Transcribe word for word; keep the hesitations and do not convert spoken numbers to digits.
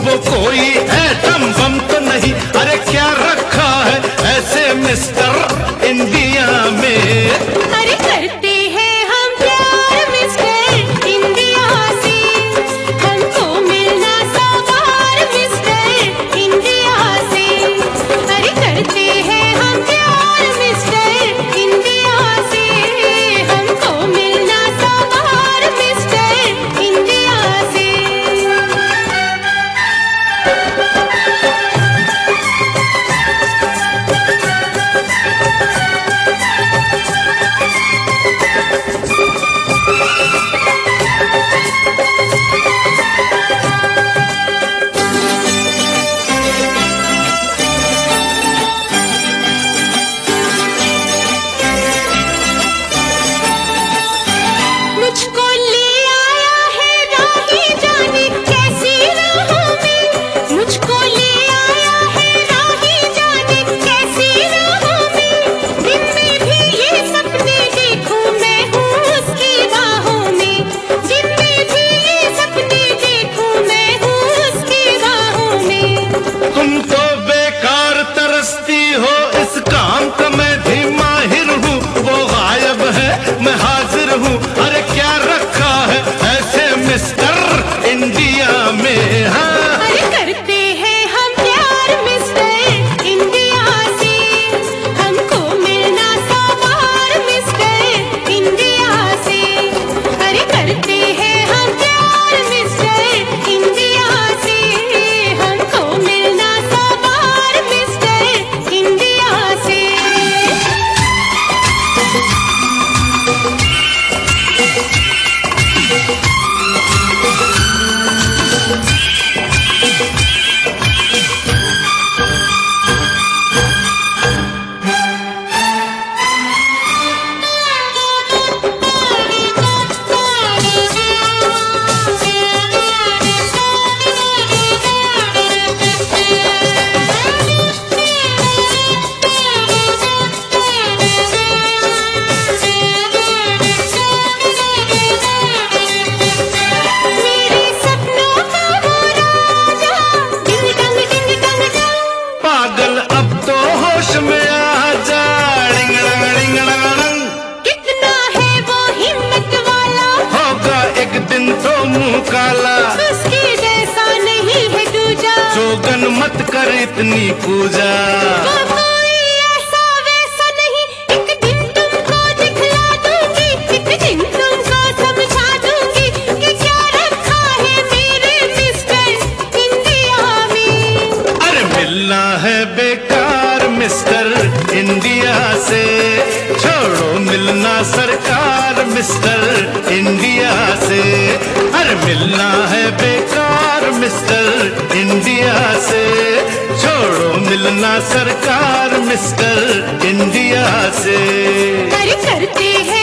वो कोई atom bomb तो नहीं, अरे क्या रखा है ऐसे मिस्टर इंडिया में। अरे करते हैं हम प्यार मिस्टर इंडिया से, हमको मिलना सवार मिस्टर इंडिया से। अरे करते हैं हम प्यार मिस्टर इंडिया से, हमको मिलना सवार मिस्टर इंडिया से। मुझको ले आया है राही जाने कैसी राहों में, मुझको ले आया है राही जाने कैसी राहों में। दिन में भी ये सपने देखूं मैं हूँ उसकी बाहों में, दिन में भी ये सपने देखूं मैं हूँ उसकी बाहों में। तुम तो बेकार तरसती हो, इस काम का मैं भी माहिर हूँ। वो गायब है मैं हाजिर हूँ, अरे क्या रखा है ऐसे मिस्टर इंडिया में। हाँ अरे करते हैं हम प्यार मिस्टर इंडिया से, हमको मिलना सवार मिस्टर इंडिया से। अरे करते हैं हम प्यार मिस्टर इंडिया से, हमको मिलना सवार मिस्टर इंडिया से। मेरे सपनों का वो राजा, डिंग डंग डिंग डंग डंग। पागल अब तो होश में आ जा, डिंग डंग डिंग डंग डंग। कितना है वो हिम्मत वाला, होगा एक दिन तो मुंह काला। उसके जैसा नहीं है दूजा, जोगन मत कर इतनी पूजा। वो कोई ऐसा वैसा नहीं, एक दिन तुमको दिखला दूंगी, एक दिन तुमको समझा दूंगी कि क्या रखा है मेरे मिस्टर इंडिया में। अरे मिलना है बेकार मिस्टर इंडिया से, छोड़ो मिलना सरकार मिस्टर इंडिया से। अरे मिलना है बेकार मिस्टर इंडिया से, छोड़ो मिलना सरकार मिस्टर इंडिया से। अरे करते हैं